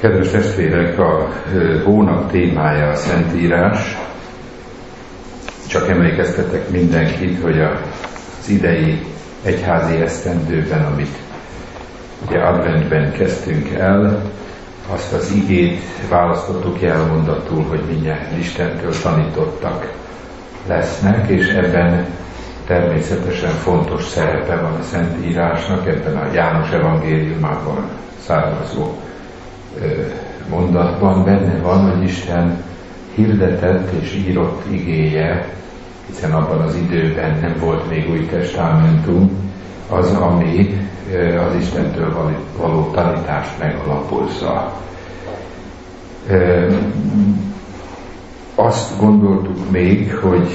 Kedves testvérek, a hónap témája a Szentírás. Csak emlékeztetek mindenkit, hogy az idei egyházi esztendőben, amit ugye adventben kezdtünk el, azt az igét választottuk jelmondatul, hogy mindjárt Istentől tanítottak lesznek, és ebben természetesen fontos szerepe van a Szentírásnak, ebben a János evangéliumában származó mondatban benne van, hogy Isten hirdetett és írott igéje, hiszen abban az időben nem volt még új testamentum, az, ami az Istentől való tanítást megalapozza. Azt gondoltuk még, hogy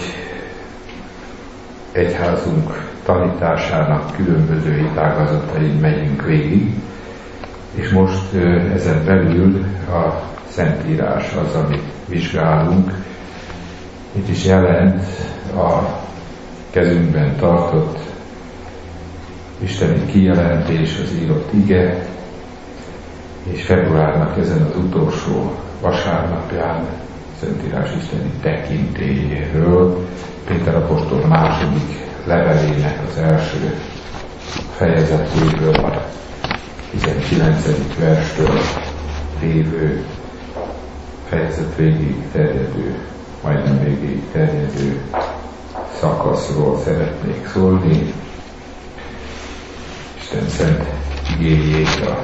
egyházunk tanításának különböző ágazatain megyünk végig, és most ezen belül a Szentírás az, amit vizsgálunk. Itt is jelent a kezünkben tartott isteni kijelentés, az írott ige, és februárnak ezen az utolsó vasárnapján Szentírás isteni tekintélyéről, Péter apostol második levelének az első fejezetéből, a 19. verstől lévő fejezet végig terjedő, majdnem végig terjedő szakaszról szeretnék szólni. Isten szent igéjét a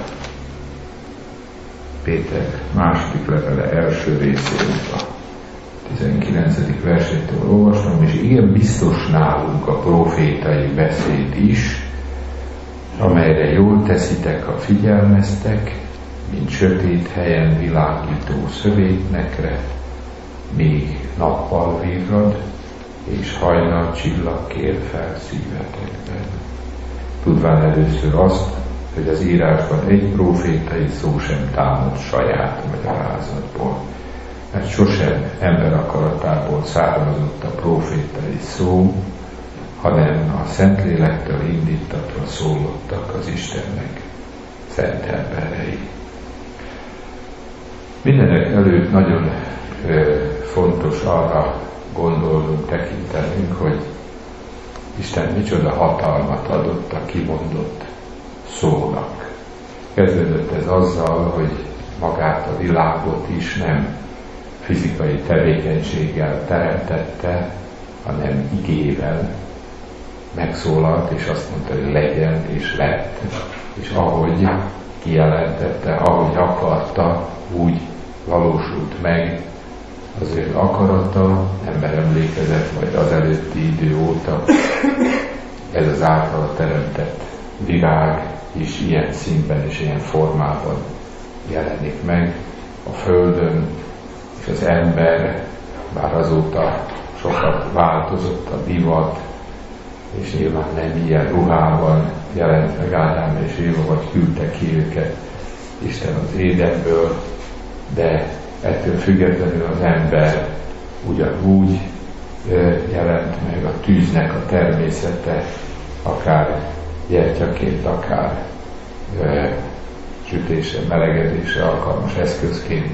Péter második levele első részének a 19. versétől olvastam, és igen biztos nálunk a profétai beszéd is, amelyre jól teszitek, ha figyelmeztek, mint sötét helyen világító szövétnekre, még nappal virrad, és hajnal csillag kér fel szívetekben. Tudván először azt, hogy az írásban egy profétai szó sem támad saját magyarázatból, mert sosem ember akaratából származott a profétai szó, hanem a Szentlélektől indítatva szólottak az Istennek szent emberei. Mindenek előtt nagyon fontos arra gondolnunk, tekintenünk, hogy Isten micsoda hatalmat adott a kimondott szónak. Kezdődött ez azzal, hogy magát a világot is nem fizikai tevékenységgel teremtette, hanem igével megszólalt, és azt mondta, hogy legyen, és lett. És ahogy kijelentette, ahogy akarta, úgy valósult meg az ő akarata, ember emlékezett, vagy az előtti idő óta ez az általa teremtett világ is ilyen színben és ilyen formában jelenik meg a Földön, és az ember, bár azóta sokat változott a divat, és nyilván nem ilyen ruhában jelent meg Ádám és Éva, vagy küldte ki őket Isten az édenből, de ettől függetlenül az ember ugyanúgy jelent meg, a tűznek a természete, akár gyertyaként, akár sütésre, melegedésre alkalmas eszközként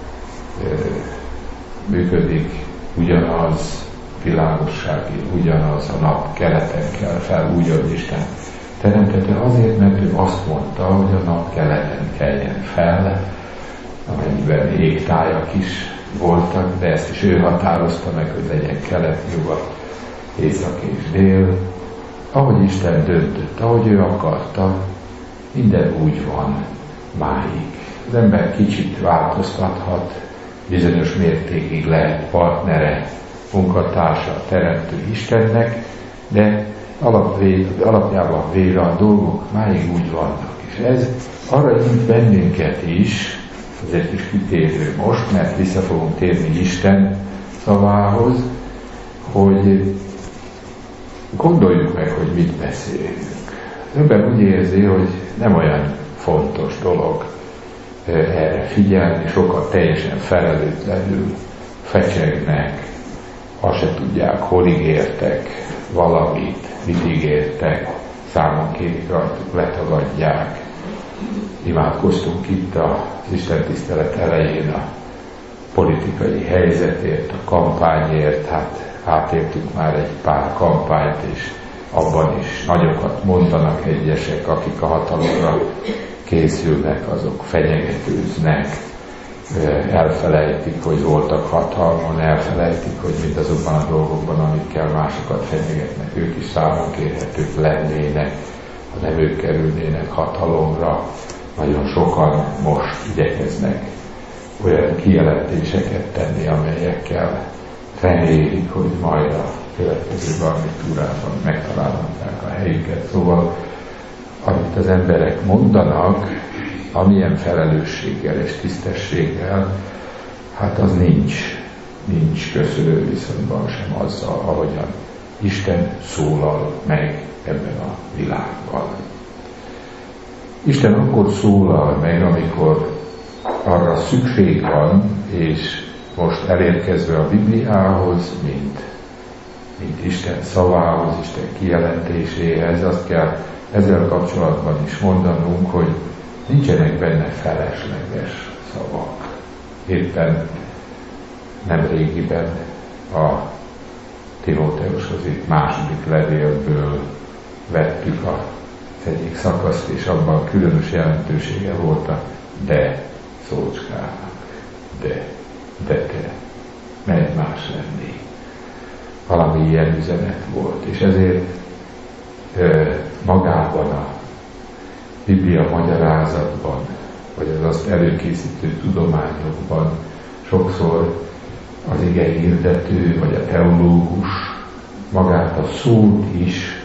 működik, ugyanaz világossági, ugyanaz a nap keleten kell fel, úgy, ahogy Isten teremtette, azért, mert ő azt mondta, hogy a nap keleten keljen fel, amennyiben égtájak is voltak, de ezt is ő határozta meg, hogy legyen kelet, nyugat, észak és dél. Ahogy Isten döntött, ahogy ő akarta, minden úgy van máig. Az ember kicsit változtathat, bizonyos mértékig lehet partnere, munkatársa, teremtő Istennek, de alapjában véve a dolgok máig úgy vannak. És ez arra hív bennünket is, ezért is kitérő most, mert vissza fogunk térni Isten szavához, hogy gondoljuk meg, hogy mit beszélünk. Az ember úgy érzi, hogy nem olyan fontos dolog erre figyelni, sokan teljesen felelőtlenül fecsegnek, azt se tudják, hol ígértek valamit, mit ígértek, számon kérik rajtuk, letagadják, imádkoztunk itt az istentisztelet elején a politikai helyzetért, a kampányért, hát átértünk már egy pár kampányt, és abban is nagyokat mondanak egyesek, akik a hatalomra készülnek, azok fenyegetőznek, elfelejtik, hogy voltak hatalmon, elfelejtik, hogy mindazokban a dolgokban, amikkel másokat fenyegetnek, ők is számon kérhetők lennének, ha nem ők kerülnének hatalomra. Nagyon sokan most igyekeznek olyan kijelentéseket tenni, amelyekkel remélik, hogy majd a következő garnitúrában megtalálhatják a helyüket. Szóval, amit az emberek mondanak, amilyen felelősséggel és tisztességgel, hát az nincs köszönő viszonyban sem azzal, ahogyan Isten szólal meg ebben a világban. Isten akkor szólal meg, amikor arra szükség van, és most elérkezve a Bibliához, mint Isten szavához, Isten kijelentéséhez, azt kell ezzel kapcsolatban is mondanunk, hogy nincsenek benne felesleges szavak. Éppen nemrégiben a Timóteushoz itt második levélből vettük az egyik szakaszt, és abban különös jelentősége volt a de szócskának. De te, mely más lenni. Valami ilyen üzenet volt, és ezért magában a Biblia magyarázatban, vagy az azt előkészítő tudományokban sokszor az ige hirdető, vagy a teológus magát a szót is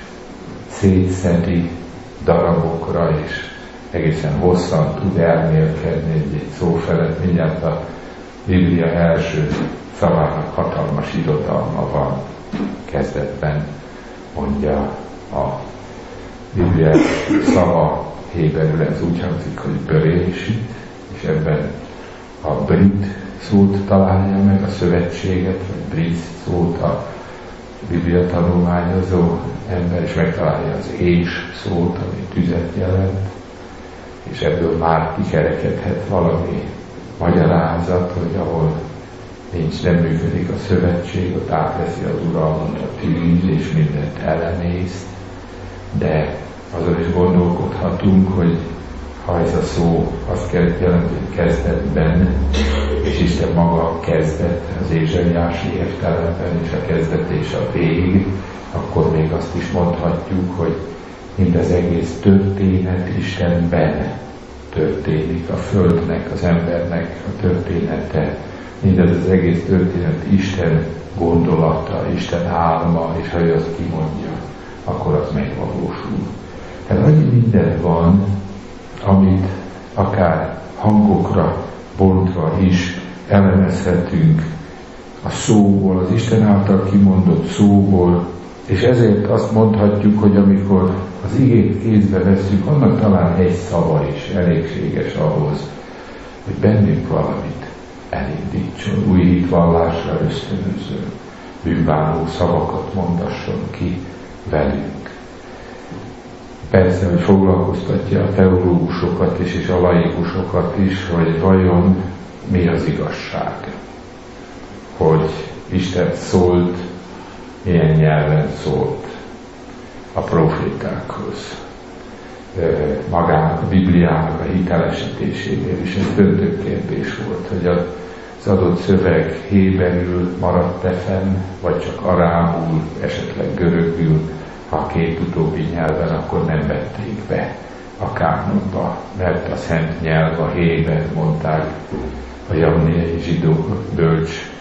szétszedi darabokra, és egészen hosszan tud elmélkedni egy szó felett. Mindjárt a Biblia első szavának hatalmas irodalma van. Kezdetben mondja a Biblia szava héberül, ez úgy hangzik, hogy Berésit, és ebben a brit szót találja meg, a szövetséget, vagy brit szót a Biblia tanulmányozó ember, és megtalálja az és szót, ami tüzet jelent, és ebből már kikerekedhet valami magyarázat, hogy ahol nem működik a szövetség, ott átveszi az uralmat a tűz, és mindent elemész, de azon is gondolkodhatunk, hogy ha ez a szó azt jelenti, hogy kezdetben, és Isten maga a kezdet, az ézsaiási értelemben, és a kezdet és a vég, akkor még azt is mondhatjuk, hogy mind az egész történet Istenben történik, a Földnek, az embernek a története, mindez az egész történet Isten gondolata, Isten álma, és ha ő azt kimondja, akkor az megvalósul. Tehát annyi minden van, amit akár hangokra bontva is elemezhetünk a szóból, az Isten által kimondott szóból, és ezért azt mondhatjuk, hogy amikor az igét kézbe vesszük, annak talán egy szava is elégséges ahhoz, hogy bennünk valamit elindítson, új hitvallásra ösztönöző, bűnbánó szavakat mondasson ki velünk. Persze, hogy foglalkoztatja a teológusokat is, és a laikusokat is, hogy vajon mi az igazság. Hogy Isten szólt, milyen nyelven szólt a profétákhoz. Magának, a Bibliának a hitelesítésénél is ez döntő kérdés volt, hogy az adott szöveg héberül maradt-e fenn, vagy csak arámul, esetleg görögül, ha a két utóbbi nyelven, akkor nem vették be a kánonba, mert a szent nyelv, a héber, mondták a javniai zsidó bölcs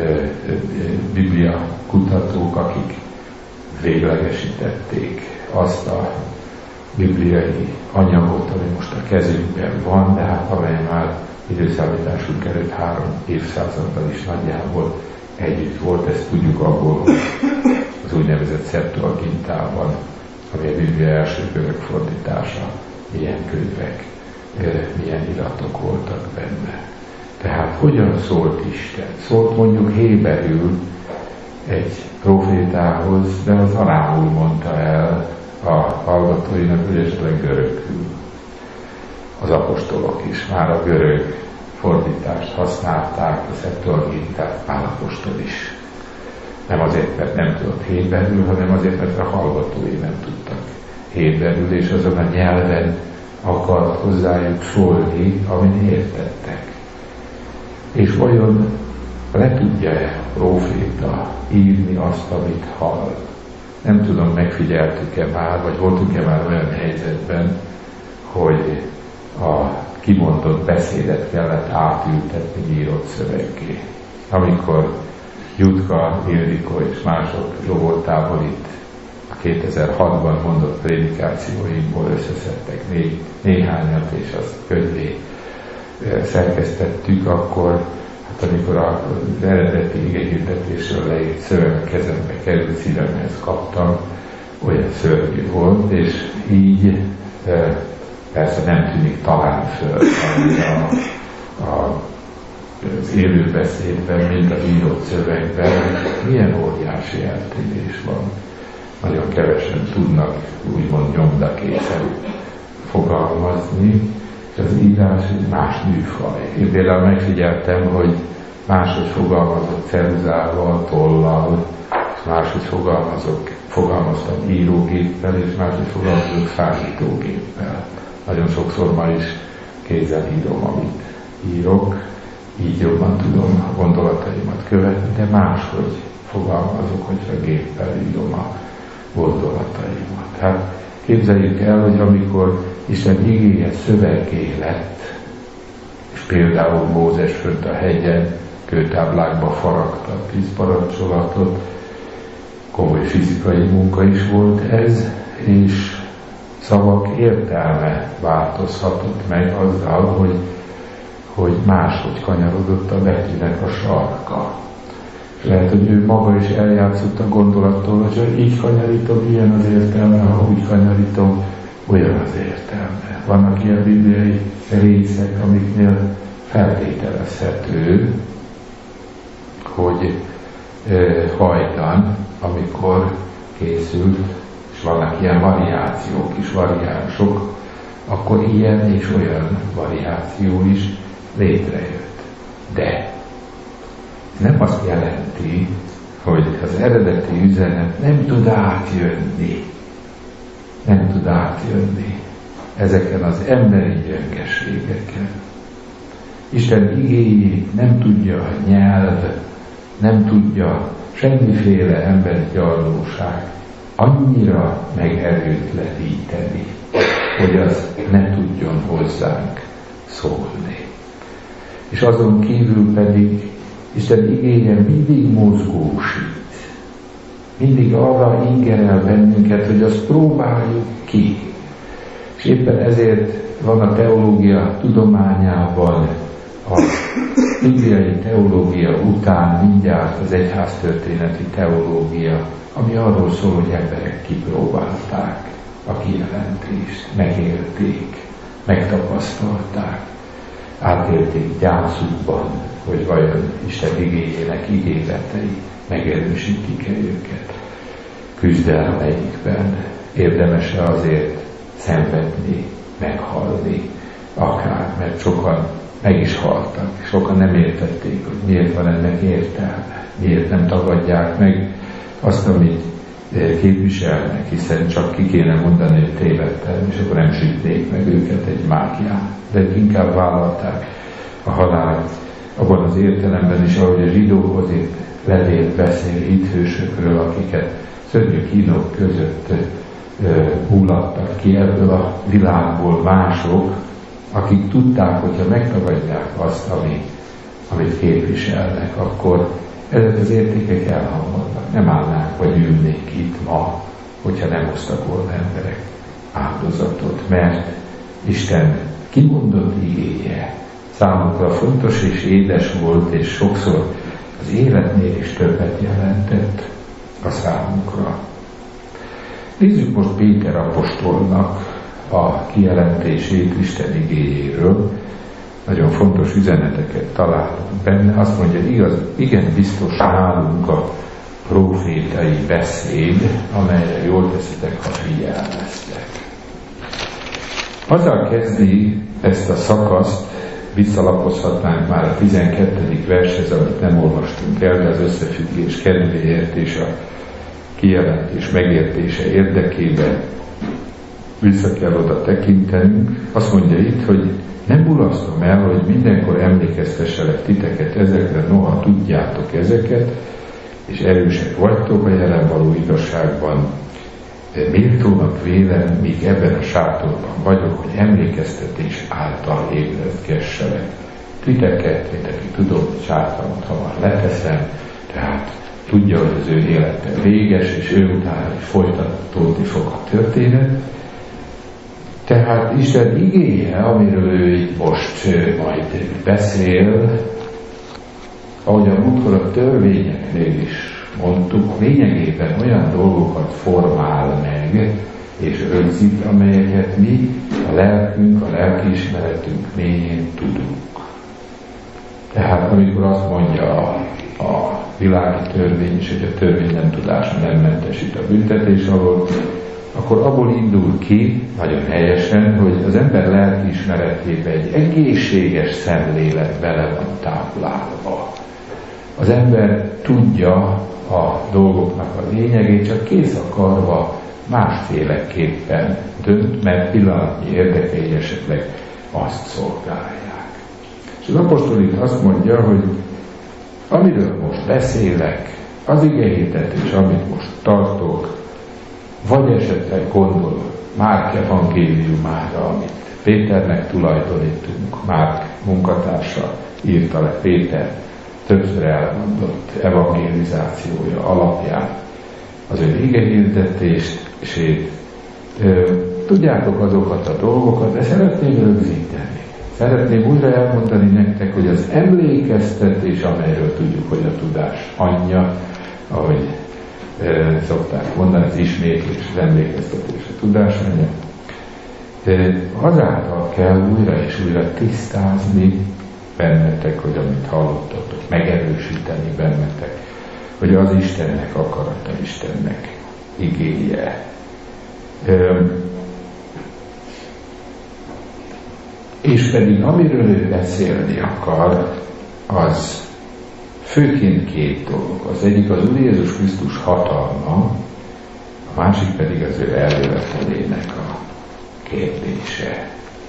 Biblia kutatók, akik véglegesítették azt a bibliai anyagot, ami most a kezünkben van, de hát amely már időszámításunk előtt 3 évszázaddal is nagyjából együtt volt, ezt tudjuk abból, hogy az úgynevezett Septuagintában, ami a Biblia első görög fordítása, milyen könyvek, milyen iratok voltak benne. Tehát hogyan szólt Isten? Szólt mondjuk héberül egy profétához, de az arámul mondta el a hallgatóinak, hogy esetleg görögül. az apostolok is. Már a görög fordítást használták, a Septuagintát, Pál apostol is. Nem azért, mert nem tudott héberül, hanem azért, mert a hallgatói nem tudtak héberül, és azon a nyelven akart hozzájuk szólni, amin értettek. És vajon le tudja-e a próféta írni azt, amit hall? Nem tudom, megfigyeltük-e már, vagy voltunk-e már olyan helyzetben, hogy a kimondott beszédet kellett átültetni írott szöveggé. Amikor Jutka, Ildikó és mások jóvoltából itt a 2006-ban mondott prédikációimból összeszedtek néhányat, és azt könyvé szerkesztettük, akkor amikor az eredeti igehirdetésről leírt szöveg a kezembe került, szívemhez kaptam, olyan szörnyű volt, és így persze nem tűnik talán föl az élő beszédben, mint az írott szövegben, milyen óriási eltérés van. Nagyon kevesen tudnak úgymond nyomdakészen fogalmazni, és az írás egy más műfaj. Én például megfigyeltem, hogy máshogy fogalmazok ceruzával, tollal, és máshogy fogalmaztam írógéppel, és máshogy fogalmazok számítógéppel. Nagyon sokszor ma is kézzel írom, amit írok, így jobban tudom a gondolataimat követni, de máshogy fogalmazok, hogyha géppel írom a gondolataimat. Hát képzeljük el, hogy amikor Isten igéje szöveggé lett, és például Mózes fönt a hegyen kőtáblákba faragta a 10 parancsolatot, komoly fizikai munka is volt ez, és szavak értelme változhatott meg azzal, hogy máshogy kanyarodott a betűnek a sarka. És lehet, hogy ő maga is eljátszott a gondolattól, hogy ha így kanyarítom, ilyen az értelme, ha úgy kanyarítom, olyan az értelme. Vannak ilyen bibliai részek, amiknél feltételezhető, hogy hajdan, amikor készült, és vannak ilyen variációk is, variánsok, akkor ilyen és olyan variáció is létrejött. De nem azt jelenti, hogy az eredeti üzenet nem tud átjönni. Nem tud átjönni ezeken az emberi gyengeségeken. Isten igéjét nem tudja a nyelv, nem tudja semmiféle emberi gyarlóság annyira megerőtleníteni, hogy az ne tudjon hozzánk szólni. És azon kívül pedig Isten igéje mindig mozgósít. Mindig arra ingerel bennünket, hogy azt próbáljuk ki. És éppen ezért van a teológia tudományában, a bibliai teológia után mindjárt az egyháztörténeti teológia, ami arról szól, hogy emberek kipróbálták a kijelentést, megélték, megtapasztalták, átélték gyászukban, hogy vajon Isten igéjének ígéretei megerősítik-e őket. Küzdelmeikben érdemes-e azért szenvedni, meghalni, akár, mert sokan meg is haltak, sokan nem értették, hogy miért van ennek értelme, miért nem tagadják meg azt, amit képviselnek, hiszen csak ki kéne mondani, hogy tévedtem, és akkor nem sütnék meg őket egy mágián, de inkább vállalták a halált abban az értelemben is, ahogy a zsidókhoz itt levél beszél hithősökről, akiket szörnyű kínok között mulattak ki ebből a világból mások, akik tudták, hogyha megtagadják azt, amit képviselnek, akkor ezek az értékek elhamvadnak. Nem állnánk, vagy ülnék itt ma, hogyha nem hoztak volna emberek áldozatot, mert Isten kimondott igéje számukra fontos és édes volt, és sokszor az életnél is többet jelentett a számukra. Nézzük most Péter apostolnak a kijelentését Isten igéjéről. Nagyon fontos üzeneteket találunk benne. Azt mondja, igaz, igen biztos nálunk a profétai beszéd, amelyre jól teszitek, ha figyelmeztek. Azzal kezdi ezt a szakaszt, visszalapozhatnánk már a 12. vershez, amit nem olvastunk el, de az összefüggés kedvéért és a kijelentés megértése érdekében vissza kell oda tekintenünk. Azt mondja itt, hogy nem mulasztom el, hogy mindenkor emlékeztesselek titeket ezekre, noha tudjátok ezeket, és erősek vagytok a jelen való igazságban. Méltónak vélem, míg ebben a sátorban vagyok, hogy emlékeztetés által ébredgesselek titeket, aki tudom, hogy sátramat hamar leteszem, tehát tudja, hogy az ő élete véges, és ő utána is folytatódni fog a történet. Tehát Isten igéje, amiről ő itt most majd beszél, ahogy a múltkor a törvényeknél is mondtuk, lényegében olyan dolgokat formál meg és rögzít, amelyeket mi, a lelkünk, a lelkiismeretünk mélyén tudunk. Tehát amikor azt mondja a világi törvény is, hogy a törvény nem tudása nem mentesít a büntetés alól, akkor abból indul ki, nagyon helyesen, hogy az ember lelkiismeretében egy egészséges szemlélet bele van táplálva. Az ember tudja a dolgoknak a lényegét, csak kész akarva másféleképpen dönt, mert pillanatnyi érdekei esetleg azt szolgálják. És az apostol itt azt mondja, hogy amiről most beszélek, az igehirdetés, amit most tartok, vagy esetleg gondolok Márk evangéliumára, amit Péternek tulajdonítunk, Márk munkatársa írta le Péter többször elmondott evangelizációja alapján az ő igehirdetését. Tudjátok azokat a dolgokat, de szeretném rögzíteni. Szeretném újra elmondani nektek, hogy az emlékeztetés, amelyről tudjuk, hogy a tudás anyja, ahogy szokták mondani, az ismétlés, az emlékeztetés, a tudás anyja, azáltal kell újra és újra tisztázni bennetek, hogy amit hallottatok, megerősíteni bennetek, hogy az Istennek akarata, Istennek igéje. És pedig amiről ő beszélni akar, az főként két dolog. Az egyik az Úr Jézus Krisztus hatalma, a másik pedig az ő eljövetelének a kérdése.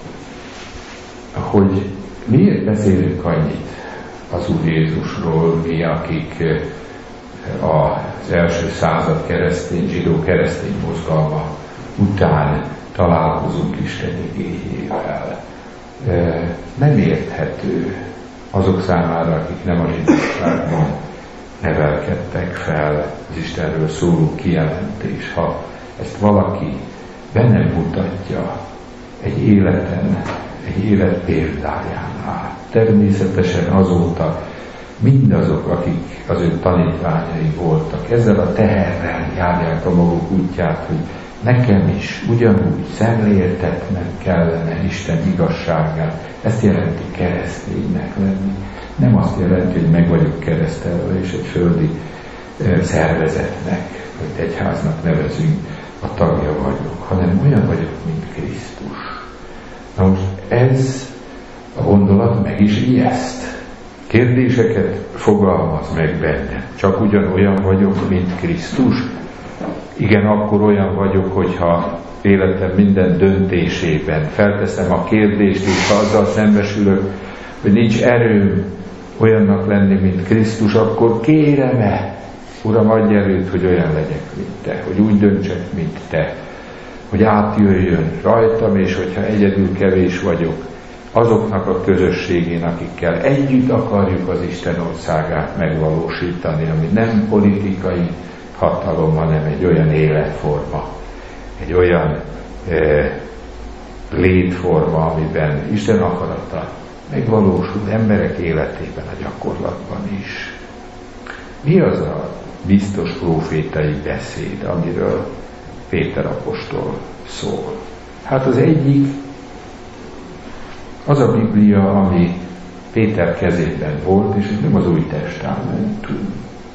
Hogy miért beszélünk annyit az Úr Jézusról, mi, akik az első század zsidó keresztény mozgalma után találkozunk Isten igéjével. Nem érthető azok számára, akik nem a zsidóságban nevelkedtek fel, az Istenről szóló kijelentés. Ha ezt valaki bennem mutatja egy életen, egy élet példájánál, természetesen azóta mindazok, akik az ő tanítványai voltak, ezzel a teherrel járják a maguk útját, hogy nekem is ugyanúgy szemléltetnem kellene Isten igazságát. Ezt jelenti kereszténynek lenni. Nem azt jelenti, hogy meg vagyok keresztelve, és egy földi szervezetnek, vagy egyháznak nevezünk, a tagja vagyok, hanem olyan vagyok, mint Krisztus. Na most ez a gondolat meg is ijeszt. Kérdéseket fogalmaz meg bennem. Csak ugyanolyan vagyok, mint Krisztus? Igen, akkor olyan vagyok, hogyha életem minden döntésében felteszem a kérdést, és ha azzal szembesülök, hogy nincs erőm olyannak lenni, mint Krisztus, akkor kérem-e, Uram, adj erőt, hogy olyan legyek, mint Te, hogy úgy döntsek, mint Te, hogy átjöjjön rajtam, és hogyha egyedül kevés vagyok, azoknak a közösségén, akikkel együtt akarjuk az Isten országát megvalósítani, ami nem politikai hatalom, hanem egy olyan életforma, egy olyan létforma, amiben Isten akarata megvalósul emberek életében, a gyakorlatban is. Mi az a biztos prófétai beszéd, amiről Péter apostol szól? Hát az egyik az a Biblia, ami Péter kezében volt, és ez nem az Új Testamentum.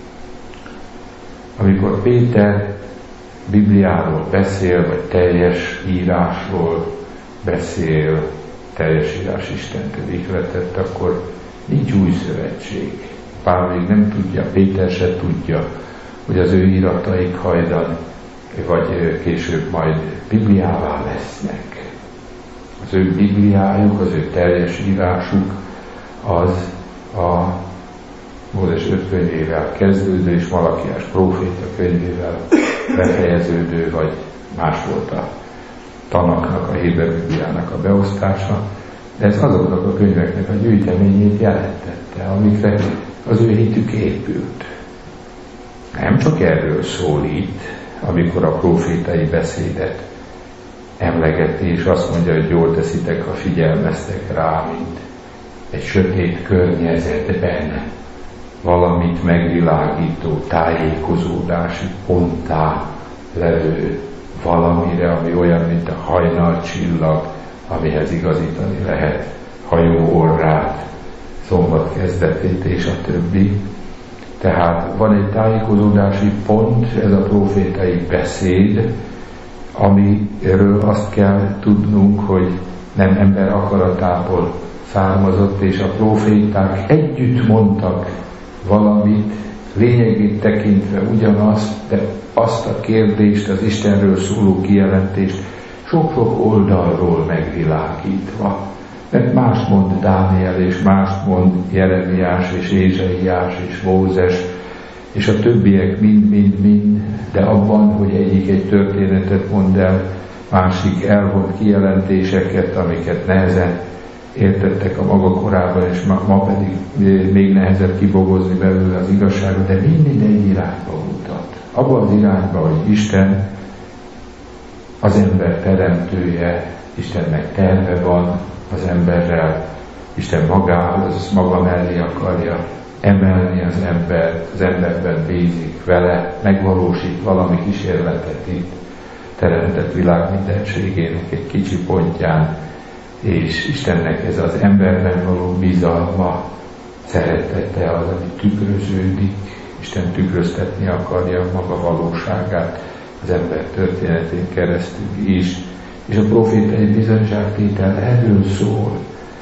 Amikor Péter Bibliáról beszél, vagy teljes írásról, beszél, teljes írás Istentől ihletett, akkor nincs új szövetség. Pál még nem tudja, Péter se tudja, hogy az ő írataik hajdan, vagy később majd Bibliává lesznek. Az ő Bibliájuk, az ő teljes írásuk az a Mózes 5 könyvével kezdődő és Malakiás próféta könyvével befejeződő, vagy más volt a Tanaknak, a Héber Bibliának a beosztása, de ez azoknak a könyveknek a gyűjteményét jelentette, amikre az ő hitük épült. Nem csak erről szól itt, amikor a prófétai beszédet emlegeti, és azt mondja, hogy jól teszitek, ha figyelmeztek rá, mint egy sötét környezetben valamit megvilágító, tájékozódási ponttá levő valamire, ami olyan, mint a hajnalcsillag, amihez igazítani lehet hajó orrát, szombat kezdetét és a többi. Tehát van egy tájékozódási pont, ez a prófétai beszéd, amiről azt kell tudnunk, hogy nem ember akaratából származott, és a próféták együtt mondtak valamit, lényegét tekintve ugyanazt, de azt a kérdést, az Istenről szóló kijelentést sok-sok oldalról megvilágítva. Mert mást mond Dániel, és mást mond Jeremiás, és Ézsaiás, és Mózes, és a többiek mind, de abban, hogy egyik egy történetet mond el, másik elvont kijelentéseket, amiket nehezen értettek a maga korában, és ma pedig még nehezebb kibogozni belőle az igazságot, de mind egy irányba mutat. Abban az irányba, hogy Isten az ember teremtője, Istennek terve van az emberrel, Isten magához, maga mellé akarja emelni az embert, az emberben bízik vele, megvalósít valami kísérletet itt, teremtett világ mindenségének egy kicsi pontján, és Istennek ez az emberben való bizalma, szeretete az, ami tükröződik, Isten tükröztetni akarja maga valóságát az ember történetén keresztül is, és a profétai bizonyságtétel erről szól.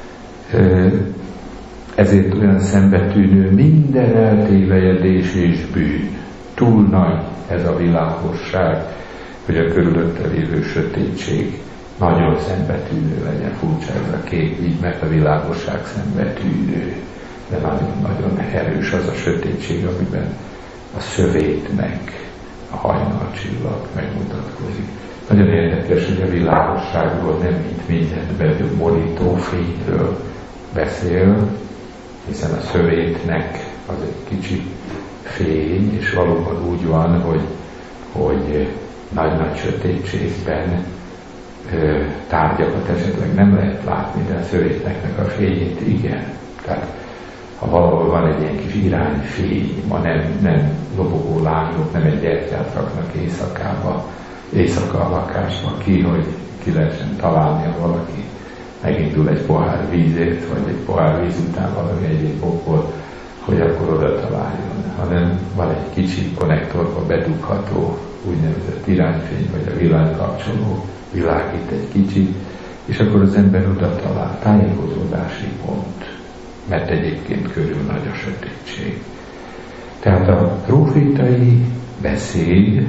Ezért olyan szembetűnő minden eltévejedés és bűn. Túl nagy ez a világosság, hogy a körülötte lévő sötétség nagyon szembetűnő legyen. Furcsa ez a kép így, mert a világosság szembetűnő, de nagyon erős az a sötétség, amiben a szövétnek a hajnalcsillag megmutatkozik. Nagyon érdekes, hogy a világosságról nem mint mindent borító fényről beszél, hiszen a szövétnek az egy kicsi fény, és valóban úgy van, hogy nagy-nagy sötétségben tárgyakat esetleg nem lehet látni, de a szövétnek a fényét igen. Tehát ha valahol van egy ilyen kis irányfény, ma nem lobogó lányok, nem egy gyertyát raknak éjszaka a lakásba ki, hogy ki lehessen találni, ha valaki megindul egy pohár vízért, vagy egy pohár víz után valami egyéb okból, hogy akkor oda találjon. Hanem van egy kicsi konnektorba bedugható úgynevezett irányfény, vagy a villanykapcsoló világít egy kicsit, és akkor az ember oda talál. Tájékozódási pont, mert egyébként körül nagy a sötétség. Tehát a prófétai beszéd,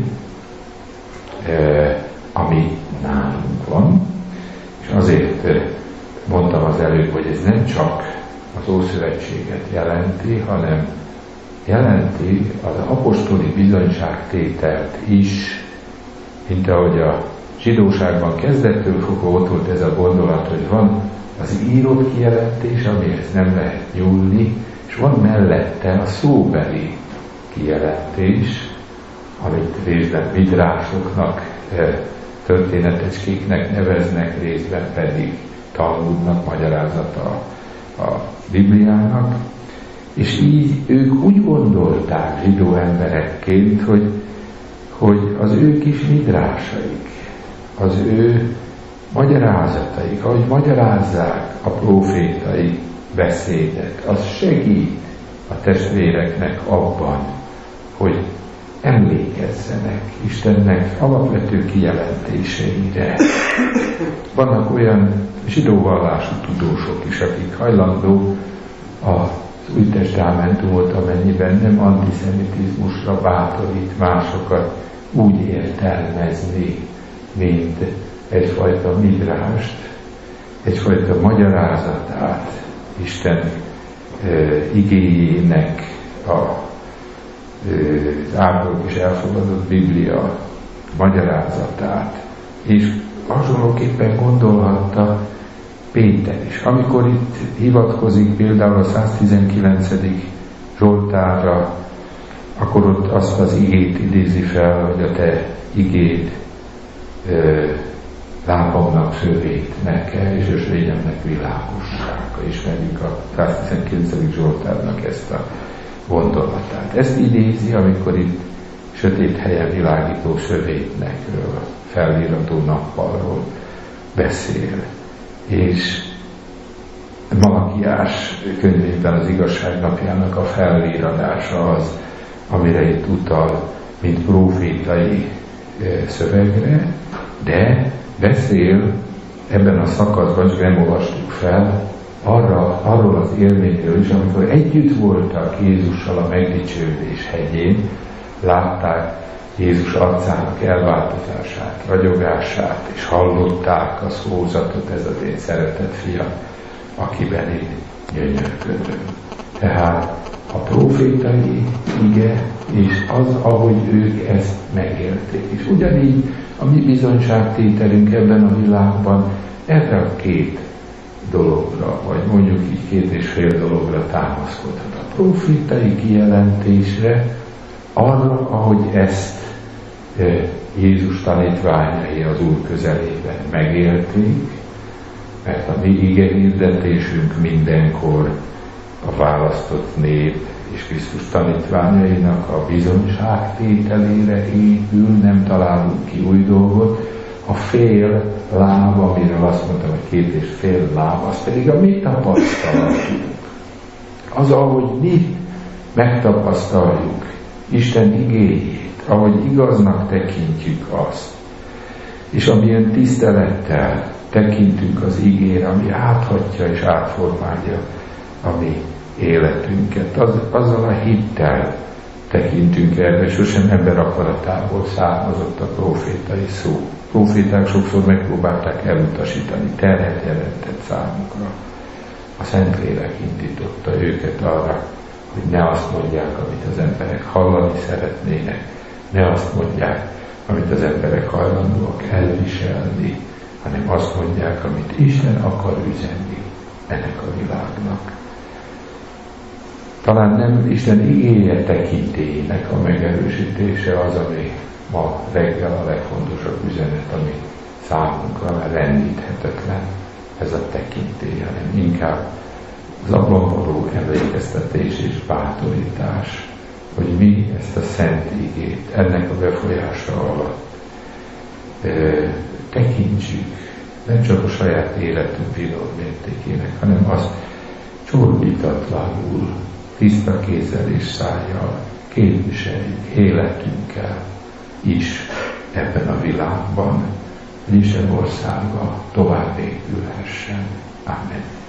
ami nálunk van, és azért mondtam az előbb, hogy ez nem csak az Ószövetséget jelenti, hanem jelenti az apostoli bizonyságtételt is, mint ahogy a zsidóságban kezdettől fogva ott volt ez a gondolat, hogy van az írott kijelentés, amihez nem lehet nyúlni, és van mellette a szóbeli kijelentés, amit részben midrásoknak, történetecskéknek neveznek, részben pedig Talmudnak, magyarázata a Bibliának, és így ők úgy gondolták zsidó emberekként, hogy az ő kis midrásaik, az ő magyarázataik, ahogy magyarázzák a prófétai beszédet, az segít a testvéreknek abban, hogy emlékezzenek Istennek alapvető kijelentéseire. Vannak olyan zsidó vallású tudósok is, akik hajlandó az Új Testamentumot, amennyiben nem antiszemitizmusra bátorít másokat, úgy értelmezni, mint egyfajta midrást, egyfajta magyarázatát Isten igéjének, az általuk is elfogadott Biblia magyarázatát, és hasonlóképpen gondolhatta Péter is. Amikor itt hivatkozik például a 119. Zsoltárra, akkor ott azt az igét idézi fel, hogy a te igéd lábamnak szövétnek és ösvényemnek világossága. Ismerjük a 119. Zsoltárnak ezt a gondolatát. Ezt idézi, amikor itt sötét helyen világító szövétnekről, felvirató nappalról beszél. És Malakiás könyvében az igazság napjának a felvíradása az, amire itt utal, mint prófétai szövegre, de beszél ebben a szakaszban, és nem olvastuk fel, arról az élményről is, amikor együtt voltak Jézussal a megdicsőülés hegyén, látták Jézus arcának elváltozását, ragyogását, és hallották a szózatot, ez az én szeretett fiam, akiben én gyönyörködöm. Tehát a prófétai ige, és az, ahogy ők ezt megélték. És ugyanígy a mi bizonyságtételünk ebben a világban erre a két dologra, vagy mondjuk így 2,5 dologra támaszkodhat. A prófétai kijelentésre, arra, ahogy ezt Jézus tanítványai az Úr közelében megélték, mert a mi igehirdetésünk mindenkor a választott nép és Krisztus tanítványainak a bizonyságtételére épül, nem találunk ki új dolgot. A fél láb, amiről azt mondtam, hogy 2,5 láb, az pedig a mi tapasztalatunk. Az, ahogy mi megtapasztaljuk Isten igéjét, ahogy igaznak tekintjük azt, és amilyen tisztelettel tekintünk az igére, ami áthatja és átformálja a mi életünket. Azzal a hittel tekintünk erre, sosem ember akaratából származott a profétai szó. Proféták sokszor megpróbálták elutasítani, terhet jelentett számukra. A Szentlélek indította őket arra, hogy ne azt mondják, amit az emberek hallani szeretnének, ne azt mondják, amit az emberek hajlandóak elviselni, hanem azt mondják, amit Isten akar üzenni ennek a világnak. Talán nem Isten igéje tekintélyének a megerősítése az, ami ma reggel a legfontosabb üzenet, ami számunkra rendíthetetlen, ez a tekintély, hanem inkább az abban való emlékeztetés és bátorítás, hogy mi ezt a szent igét ennek a befolyása alatt tekintsük, nem csak a saját életünk világmértékének, hanem azt csorbítatlanul, tiszta kézzel és szájjal képviseljük életünkkel is ebben a világban, hogy Isten országa tovább épülhessen. Amen.